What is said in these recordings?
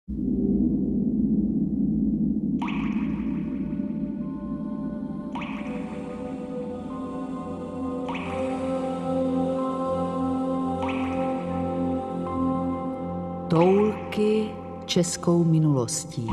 Toulky českou minulostí.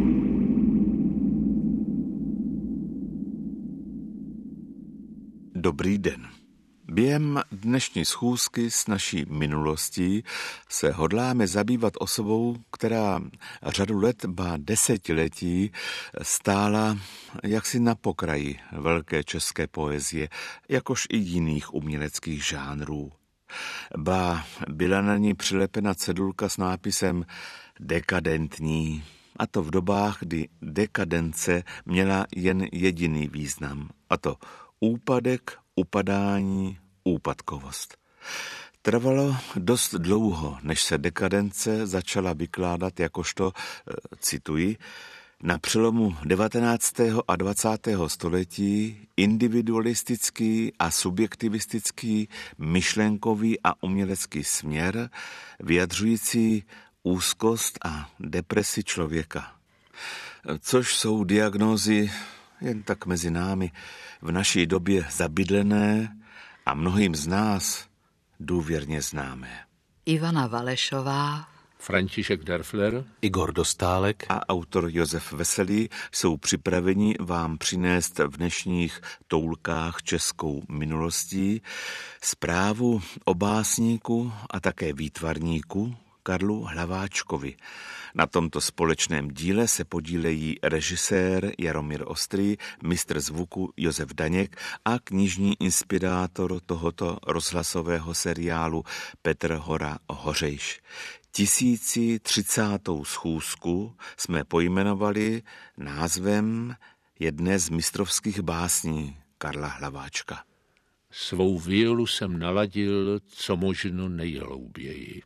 Dobrý den. Během dnešní schůzky s naší minulostí se hodláme zabývat osobou, která řadu let, ba desetiletí stála jaksi na pokraji velké české poezie, jakož i jiných uměleckých žánrů. Ba byla na ní přilepena cedulka s nápisem dekadentní, a to v dobách, kdy dekadence měla jen jediný význam, a to úpadek, upadání, úpadkovost. Trvalo dost dlouho, než se dekadence začala vykládat jakožto, cituji, na přelomu 19. a 20. století individualistický a subjektivistický myšlenkový a umělecký směr, vyjadřující úzkost a depresi člověka. Což jsou diagnózy jen tak mezi námi v naší době zabydlené a mnohým z nás důvěrně známé. Ivana Valešová, František Derfler, Igor Dostálek a autor Josef Veselý jsou připraveni vám přinést v dnešních toulkách českou minulostí zprávu o básníku a také výtvarníku Karlu Hlaváčkovi. Na tomto společném díle se podílejí režisér Jaromír Ostrý, mistr zvuku Josef Daněk a knižní inspirátor tohoto rozhlasového seriálu Petr Hora Hořejš. 1030. schůzku jsme pojmenovali názvem jedné z mistrovských básní Karla Hlaváčka. Svou violu jsem naladil, co možno nejhlouběji.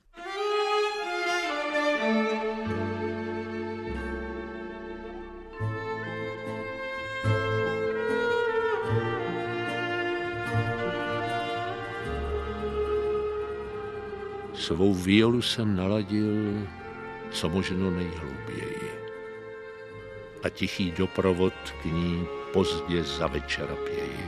Svou violu jsem naladil, co možno nejhlouběji. A tichý doprovod k ní pozdě za večera pěji.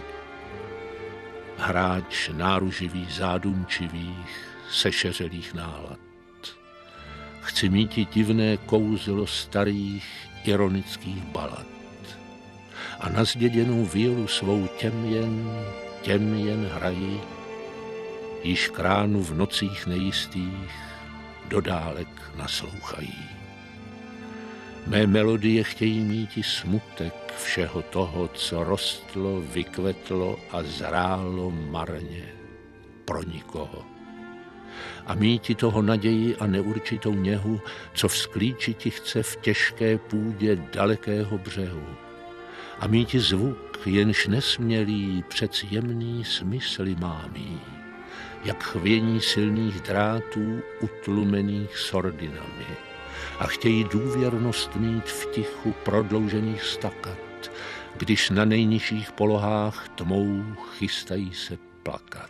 Hráč náruživých, zádumčivých, sešeřelých nálad. Chci míti divné kouzlo starých, ironických balad. A na zděděnou violu svou těm jen hraji, již kránu v nocích nejistých dodálek naslouchají. Mé melodie chtějí míti smutek všeho toho, co rostlo, vykvetlo a zrálo marně pro nikoho. A míti toho naději a neurčitou něhu, co vzklíčiti chce v těžké půdě dalekého břehu. A míti zvuk, jenž nesmělý přec jemný smysly mámí, jak chvění silných drátů utlumených sordinami. A chtějí důvěrnost mít v tichu prodloužených stakat, když na nejnižších polohách tmou chystají se plakat.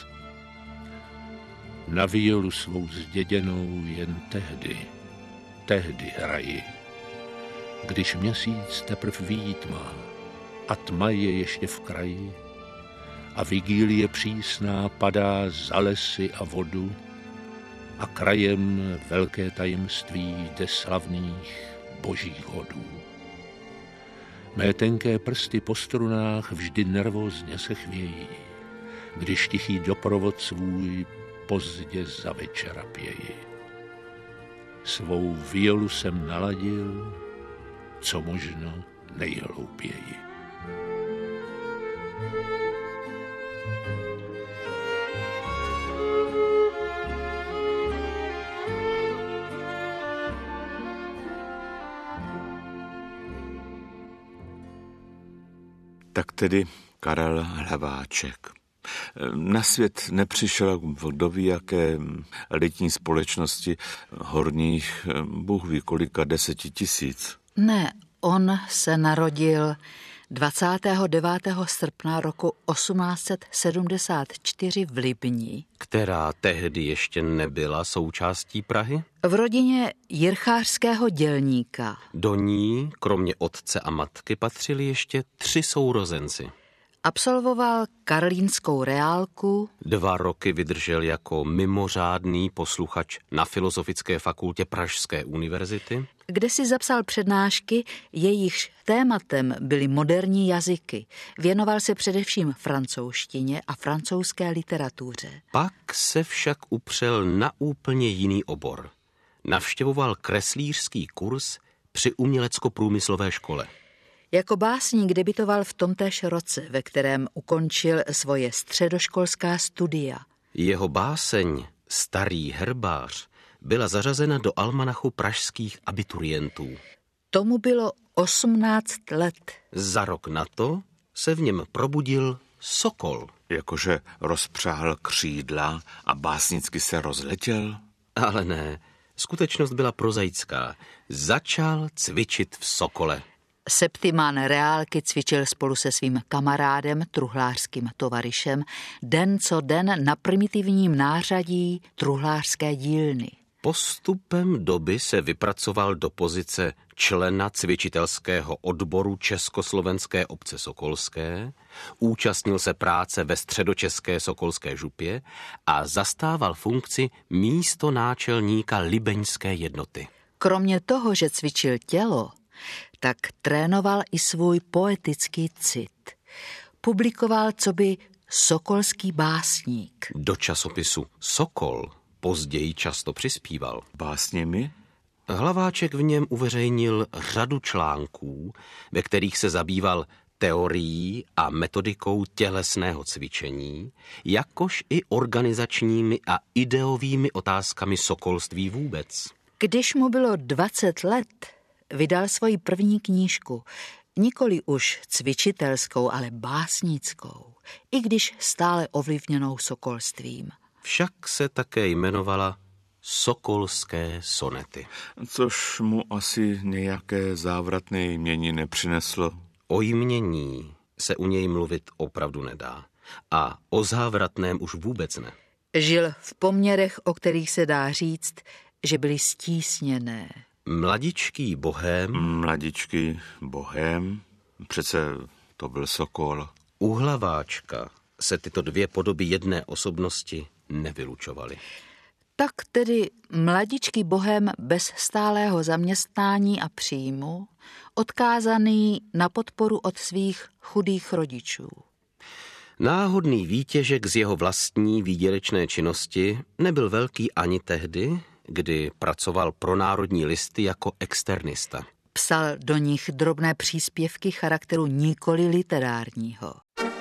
Na violu svou zděděnou jen tehdy hraji, když měsíc teprv vyjít má a tma je ještě v kraji a vigílie přísná padá za lesy a vodu a krajem velké tajemství jde slavných božích hodů. Mé tenké prsty po strunách vždy nervózně se chvějí, když tichý doprovod svůj pozdě za večera pěji. Svou violu jsem naladil, co možno nejhlouběji. Tak tedy Karel Hlaváček. Na svět nepřišel kdo ví jaké elitní společnosti horních, Bůh ví kolika 10 000. Ne, on se narodil 29. srpna roku 1874 v Libni, která tehdy ještě nebyla součástí Prahy, v rodině jirchářského dělníka. do ní, kromě otce a matky, patřili ještě 3 sourozenci. Absolvoval karlínskou reálku, 2 roky vydržel jako mimořádný posluchač na Filozofické fakultě Pražské univerzity, kde si zapsal přednášky, jejichž tématem byly moderní jazyky. Věnoval se především francouzštině a francouzské literatuře. pak se však upřel na úplně jiný obor. Navštěvoval kreslířský kurz při umělecko-průmyslové škole. Jako básník debutoval v tomtéž roce, ve kterém ukončil svoje středoškolská studia. Jeho báseň Starý herbář byla zařazena do almanachu pražských abiturientů. Tomu bylo 18 let. Za rok na to se v něm probudil sokol. Jakože rozpřáhl křídla a básnicky se rozletěl? Ale ne, skutečnost byla prozaická. Začal cvičit v Sokole. Septimán reálky cvičil spolu se svým kamarádem, truhlářským tovaryšem, den co den na primitivním nářadí truhlářské dílny. Postupem doby se vypracoval do pozice člena cvičitelského odboru Československé obce sokolské, účastnil se práce ve středočeské sokolské župě a zastával funkci místonáčelníka libeňské jednoty. Kromě toho, že cvičil tělo, tak trénoval i svůj poetický cit. Publikoval coby sokolský básník. Do časopisu Sokol později často přispíval. Básněmi? Hlaváček v něm uveřejnil řadu článků, ve kterých se zabýval teorií a metodikou tělesného cvičení, jakož i organizačními a ideovými otázkami sokolství vůbec. Když mu bylo 20 let, vydal svoji první knížku, nikoli už cvičitelskou, ale básnickou, i když stále ovlivněnou sokolstvím. Však se také jmenovala Sokolské sonety. Což mu asi nějaké závratné jmění nepřineslo. O jmění se u něj mluvit opravdu nedá. A o závratném už vůbec ne. Žil v poměrech, o kterých se dá říct, že byly stísněné. Mladičký bohém, přece to byl Sokol. U Hlaváčka se tyto 2 podoby jedné osobnosti nevylučovaly. Tak tedy mladičký bohem bez stálého zaměstnání a příjmu, odkázaný na podporu od svých chudých rodičů. Náhodný výtěžek z jeho vlastní výdělečné činnosti nebyl velký ani tehdy, kdy pracoval pro Národní listy jako externista. Psal do nich drobné příspěvky charakteru nikoli literárního.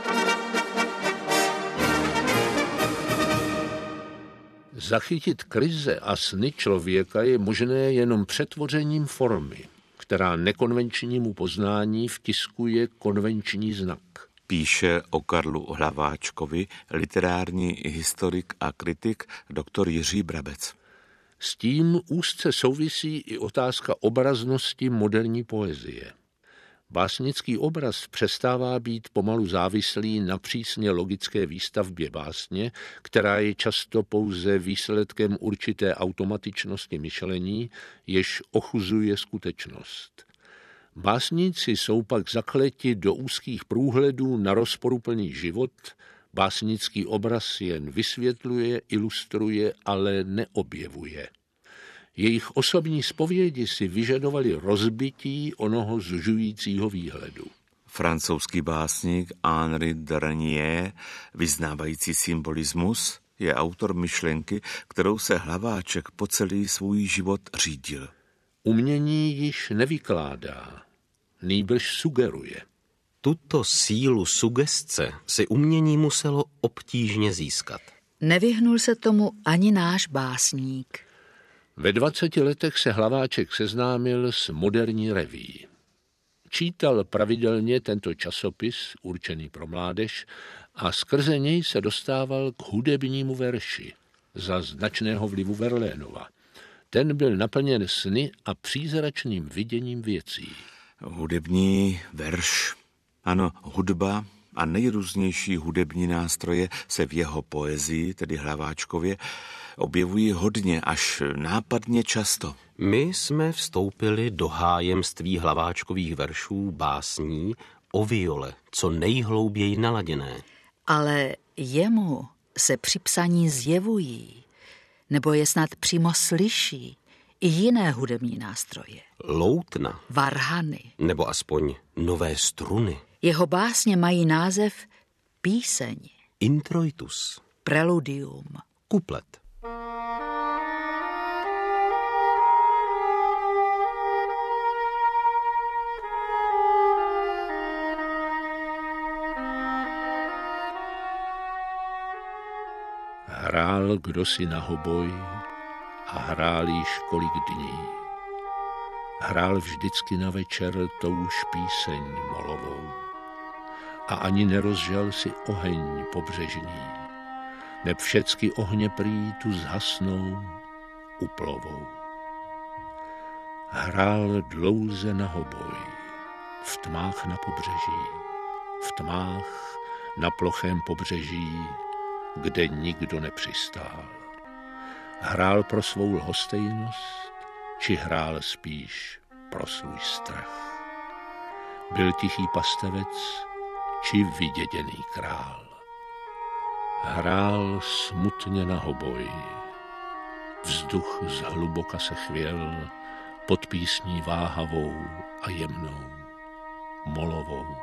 Zachytit krize a sny člověka je možné jenom přetvořením formy, která nekonvenčnímu poznání vtiskuje konvenční znak. Píše o Karlu Hlaváčkovi literární historik a kritik dr. Jiří Brabec. S tím úzce souvisí i otázka obraznosti moderní poezie. Básnický obraz přestává být pomalu závislý na přísně logické výstavbě básně, která je často pouze výsledkem určité automatičnosti myšlení, jež ochuzuje skutečnost. Básníci jsou pak zakleti do úzkých průhledů na rozporuplný život, básnický obraz jen vysvětluje, ilustruje, ale neobjevuje. Jejich osobní zpovědi si vyžadovali rozbití onoho zužujícího výhledu. Francouzský básník Henri Dernier, vyznávající symbolismus, je autor myšlenky, kterou se Hlaváček po celý svůj život řídil. Umění již nevykládá, nýbrž sugeruje. Tuto sílu sugestce si umění muselo obtížně získat. Nevyhnul se tomu ani náš básník. Ve 20 letech se Hlaváček seznámil s moderní reví. Čítal pravidelně tento časopis, určený pro mládež, a skrze něj se dostával k hudebnímu verši za značného vlivu Verlainova. Ten byl naplněn sny a přízračným viděním věcí. Hudební verš, Ano, hudba a nejrůznější hudební nástroje se v jeho poezii, tedy Hlaváčkově, objevují hodně, až nápadně často. My jsme vstoupili do hájemství Hlaváčkových veršů, básní o viole, co nejhlouběji naladěné. Ale jemu se při psaní zjevují, nebo je snad přímo slyší, i jiné hudební nástroje. Loutna. Varhany. Nebo aspoň nové struny. Jeho básně mají název píseň. Introitus. Preludium. Kuplet. Hrál kdosi na hoboj a hrál již kolik dní. Hrál vždycky na večer touž píseň molovou a ani nerozžal si oheň pobřežní, neb všecky ohně prý tu zhasnou uplovou. Hrál dlouze na hoboj, v tmách na pobřeží, v tmách na plochém pobřeží, kde nikdo nepřistál. Hrál pro svou lhostejnost, či hrál spíš pro svůj strach. Byl tichý pastevec, či vyděděný král. Hrál smutně na hoboj. Vzduch zhluboka se chvěl pod písní váhavou a jemnou, molovou.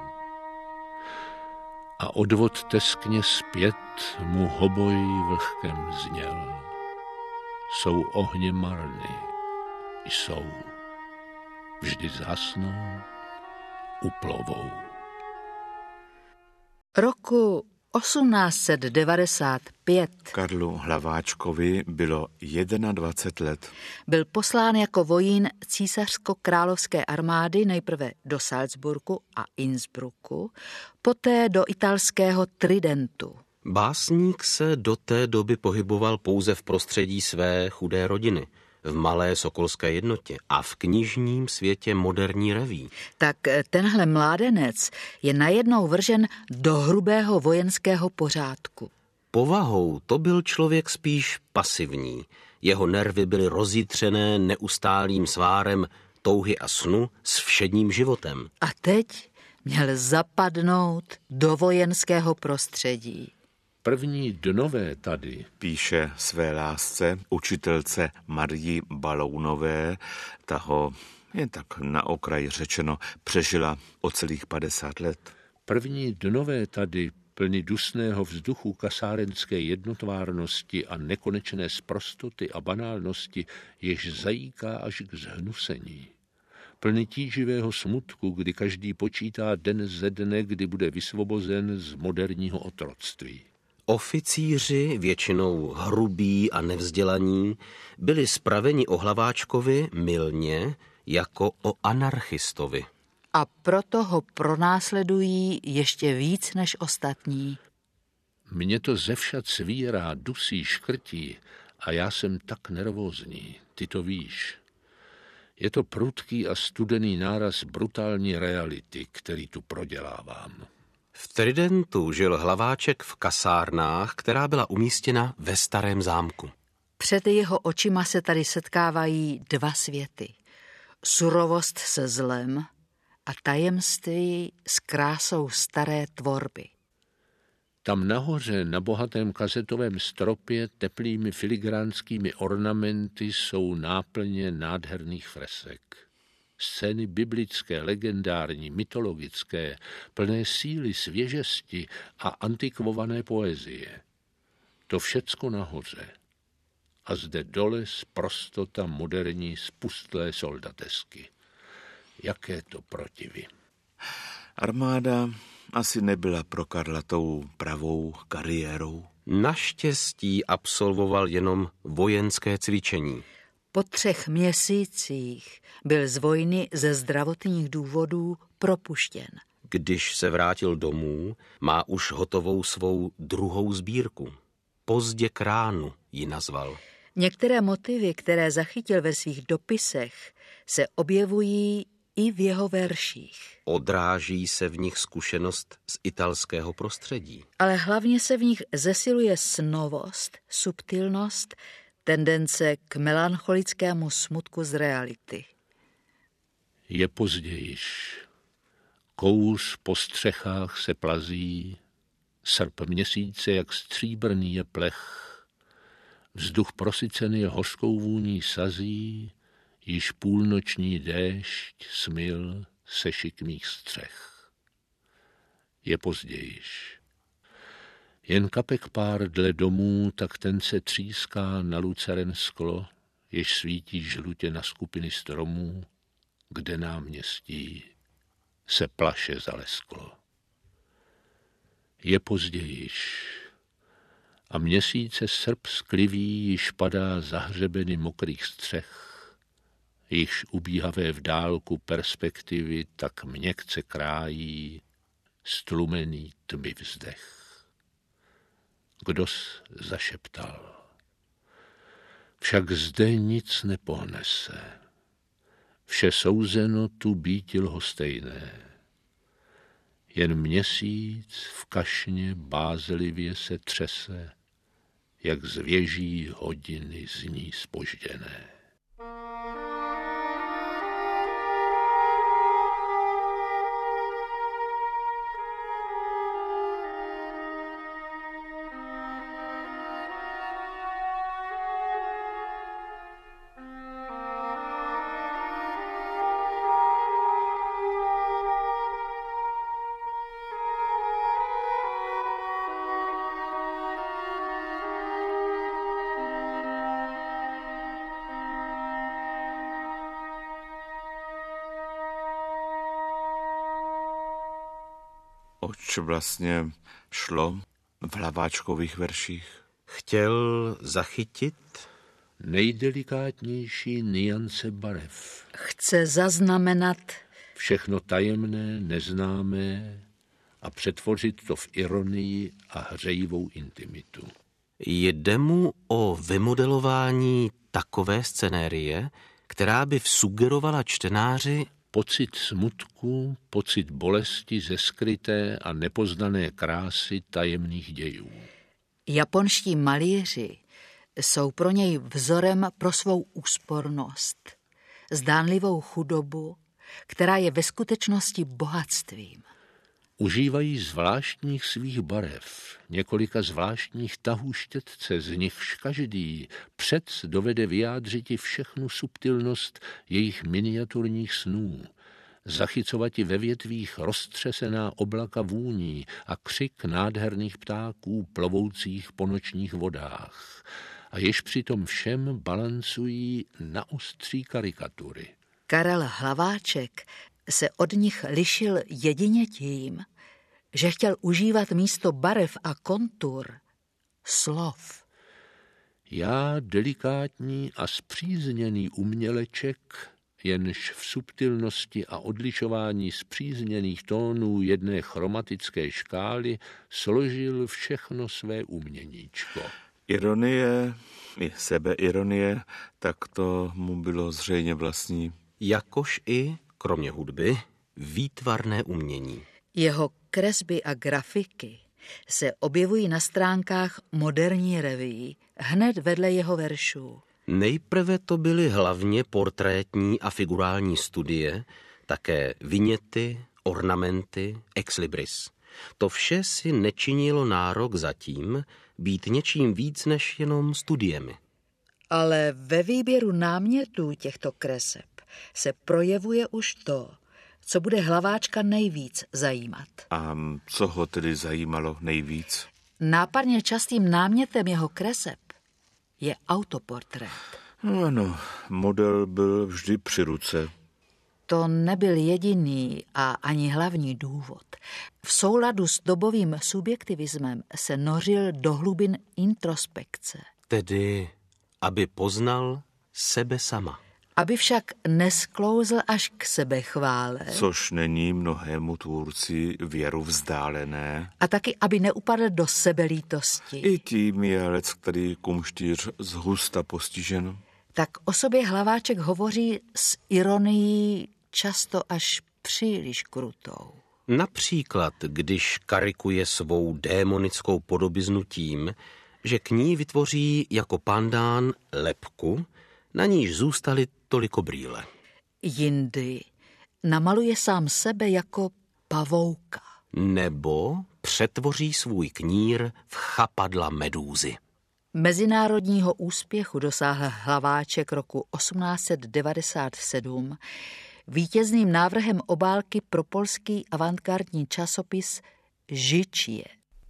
A odvod teskně zpět mu hoboj vlhkem zněl. Jsou ohně marny, jsou, vždy zhasnou, uplovou. Roku 1895 Karlu Hlaváčkovi bylo 21 let. byl poslán jako vojín císařsko-královské armády nejprve do Salzburgu a Innsbrucku, poté do italského Tridentu. Básník se do té doby pohyboval pouze v prostředí své chudé rodiny, v malé sokolské jednotě a v knižním světě moderní reví. Tak tenhle mládenec je najednou vržen do hrubého vojenského pořádku. Povahou to byl člověk spíš pasivní. Jeho nervy byly rozjitřené neustálým svárem touhy a snu s všedním životem. A teď měl zapadnout do vojenského prostředí. První dnové tady, Píše své lásce, učitelce Marii Balounové, ta ho, jen tak na okraj řečeno, přežila o celých 50 let. první dnové tady plný dusného vzduchu kasárenské jednotvárnosti a nekonečné sprostoty a banálnosti, jež zajíká až k zhnusení. Plný tíživého smutku, kdy každý počítá den ze dne, kdy bude vysvobozen z moderního otroctví. Oficíři, většinou hrubí a nevzdělaní, byli spraveni o Hlaváčkovi mylně jako o anarchistovi. A proto ho pronásledují ještě víc než ostatní. Mě to zevšad svírá, dusí, škrtí a já jsem tak nervózní, ty to víš. Je to prudký a studený náraz brutální reality, který tu prodělávám. V Tridentu žil Hlaváček v kasárnách, která byla umístěna ve starém zámku. Před jeho očima se tady setkávají dva světy. Surovost se zlem a tajemství s krásou staré tvorby. Tam nahoře na bohatém kazetovém stropě teplými filigránskými ornamenty jsou náplně nádherných fresek. Scény biblické, legendární, mytologické, plné síly, svěžesti a antikvované poezie. To všecko nahoře. A zde dole sprostota moderní spustlé soldatesky. Jaké to protivy. Armáda asi nebyla pro Karla tou pravou kariérou. Naštěstí absolvoval jenom vojenské cvičení. Po 3 měsících byl z vojny ze zdravotních důvodů propuštěn. Když se vrátil domů, má už hotovou svou druhou sbírku. Pozdě k ránu ji nazval. Některé motivy, které zachytil ve svých dopisech, se objevují i v jeho verších. Odráží se v nich zkušenost z italského prostředí. Ale hlavně se v nich zesiluje snovost, subtilnost, tendence k melancholickému smutku z reality. Je pozdějiš. Kouř po střechách se plazí, srp měsíce jak stříbrný je plech, vzduch prosycený hořkou vůní sazí, již půlnoční déšť smyl se šikmých střech. Je pozdějiš. Jen kapek pár dle domů, tak ten se tříská na luceren sklo, jež svítí žlutě na skupiny stromů, kde náměstí se plaše zalesklo. Je pozdějiš. A měsíce srp sklivý již padá za hřebeny mokrých střech, jichž ubíhavé v dálku perspektivy tak měkce krájí stlumený tmy vzdech. Kdos zašeptal. Však zde nic nepohne se. Vše souzeno tu býti lhostejné. Jen měsíc v kašně bázlivě se třese, jak z věží hodiny z ní zpožděné. Oč vlastně šlo v Hlaváčkových verších? Chtěl zachytit nejdelikátnější niance barev. Chce zaznamenat Všechno tajemné, neznámé a přetvořit to v ironii a hřejivou intimitu. Jde mu o vymodelování takové scenérie, která by vsugerovala čtenáři Pocit smutku, pocit bolesti ze skryté a nepoznané krásy tajemných dějů. japonští malíři jsou pro něj vzorem pro svou úspornost, zdánlivou chudobu, která je ve skutečnosti bohatstvím. Užívají zvláštních svých barev, několika zvláštních tahů štětce, z nichž každý přec dovede vyjádřiti všechnu subtilnost jejich miniaturních snů, zachycovati ve větvích roztřesená oblaka vůní a křik nádherných ptáků plovoucích po nočních vodách, a jež přitom všem balancují na ostří karikatury. Karel Hlaváček se od nich lišil jedině tím, že chtěl užívat místo barev a kontur slov. Já, delikátní a spřízněný uměleček, jenž v subtilnosti a odlišování spřízněných tónů jedné chromatické škály složil všechno své uměníčko. Ironie i sebeironie, tak to mu bylo zřejmě vlastní. Jakož i, kromě hudby, výtvarné umění. Jeho kresby a grafiky se objevují na stránkách moderní reví hned vedle jeho veršů. Nejprve to byly hlavně portrétní a figurální studie, také viněty, ornamenty, ex libris. To vše si nečinilo nárok zatím být něčím víc než jenom studiemi. Ale ve výběru námětů těchto kreseb se projevuje už to, co bude Hlaváčka nejvíc zajímat. A co ho tedy zajímalo nejvíc? Nápadně častým námětem jeho kreseb je autoportrét. Ano, model byl vždy při ruce. To nebyl jediný a ani hlavní důvod. V souladu s dobovým subjektivismem se nořil do hlubin introspekce. Tedy, aby poznal sebe sama. Aby však nesklouzl až k sebechvále. Což není mnohému tvůrci věru vzdálené. A taky, aby neupadl do sebelítosti. I tím je leckterý kumštýř zhusta postižen. Tak o sobě Hlaváček hovoří s ironií často až příliš krutou. Například, když karikuje svou démonickou podobiznu tím, že k ní vytvoří jako pandán lebku, na níž zůstaly toliko brýle. Jindy namaluje sám sebe jako pavouka. Nebo přetvoří svůj knír v chapadla medúzy. Mezinárodního úspěchu dosáhl Hlaváček roku 1897 vítězným návrhem obálky pro polský avantgardní časopis Życie.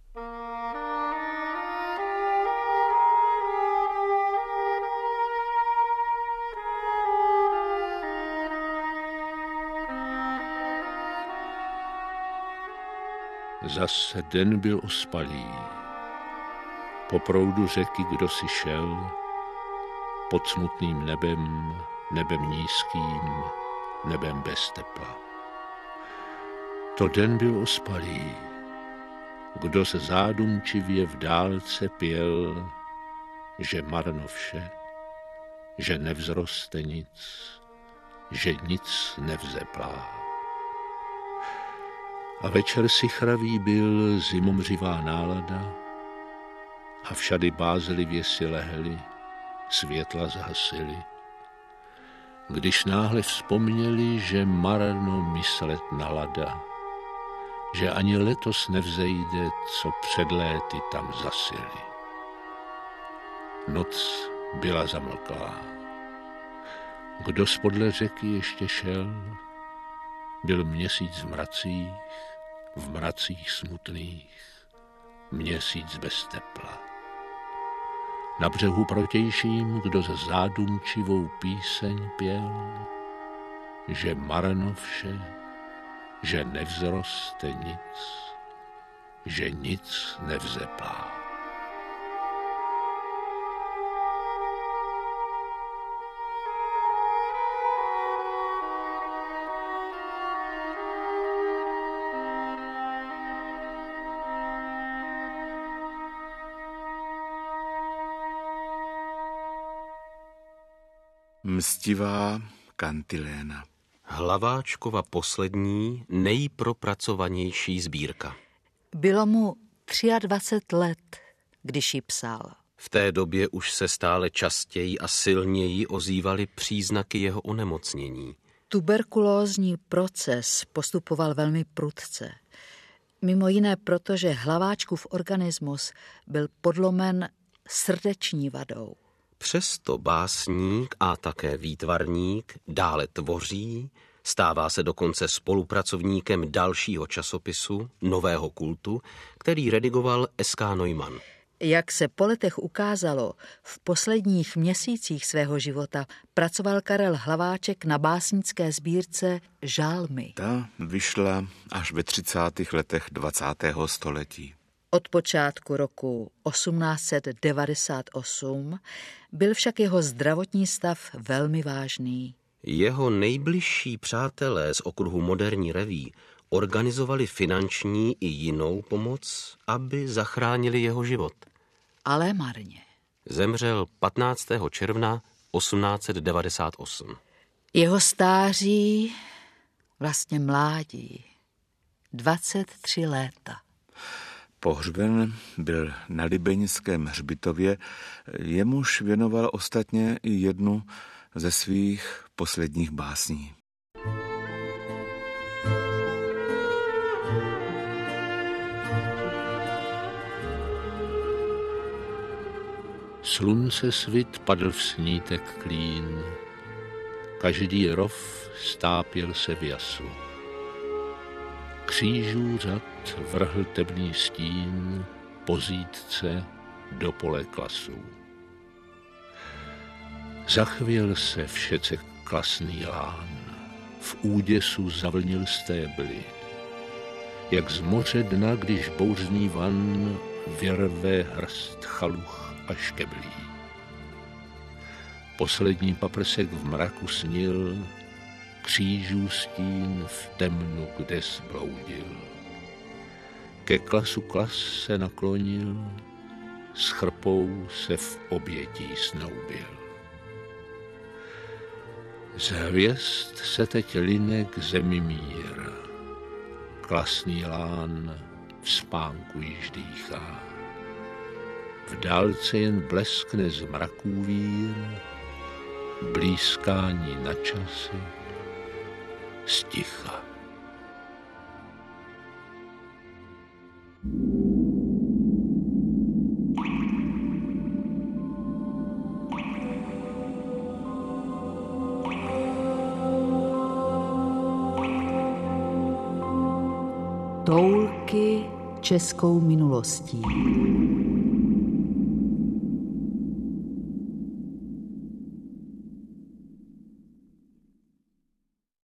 Zase den byl ospalý. Po proudu řeky kdosi šel, pod smutným nebem, nebem nízkým, nebem bez tepla. To den byl ospalý. Kdo se zádumčivě v dálce pěl, že marno vše, že nevzroste nic, že nic nevzeplá. A večer sichravý byl zimomřivá nálada a všady bázlivě si lehli, světla zhasili. Když náhle vzpomněli, že marno myslet nalada, že ani letos nevzejde, co před léty tam zasili. Noc byla zamlklá. Kdo spodle řeky ještě šel, byl měsíc v mracích smutných, měsíc bez tepla. Na břehu protějším, kdo se zádumčivou píseň pěl, že marno vše, že nevzroste nic, že nic nevzeplá. Mstivá kantiléna. Hlaváčkova poslední, nejpropracovanější sbírka. Bylo mu 23 let, když ji psal. V té době už se stále častěji a silněji ozývaly příznaky jeho onemocnění. Tuberkulózní proces postupoval velmi prudce. Mimo jiné proto, že Hlaváčkův organismus byl podlomen srdeční vadou. Přesto básník a také výtvarník dále tvoří, stává se dokonce spolupracovníkem dalšího časopisu, Nového kultu, který redigoval S.K. Neumann. Jak se po letech ukázalo, v posledních měsících svého života pracoval Karel Hlaváček na básnické sbírce Žálmy. Ta vyšla až ve 30. letech 20. století. Od počátku roku 1898 byl však jeho zdravotní stav velmi vážný. Jeho nejbližší přátelé z okruhu Moderní reví organizovali finanční i jinou pomoc, aby zachránili jeho život. Ale marně. Zemřel 15. června 1898. Jeho stáří, vlastně mládí, 23 léta. Pohřben byl na Libeňském hřbitově, jemuž věnoval ostatně i jednu ze svých posledních básní. Slunce svit padl v snítek klín, každý rov stápěl se v jasu. Křížů řad vrhl temný stín po zítce do pole klasů. Zachvěl se všece klasný lán, v úděsu zavlnil stébly, jak z moře dna, když bouřný van vyrve hrst chaluch a škeblí. Poslední paprsek v mraku snil, křížů stín v temnu, kde zbloudil. Ke klasu klas se naklonil, s chrpou se v obětí snoubil. Z hvězd se teď line k zemi mír. Klasný lán v spánku již dýchá. V dálce jen bleskne z mraků vír, blízkání na časy sticha. Toulky českou minulostí.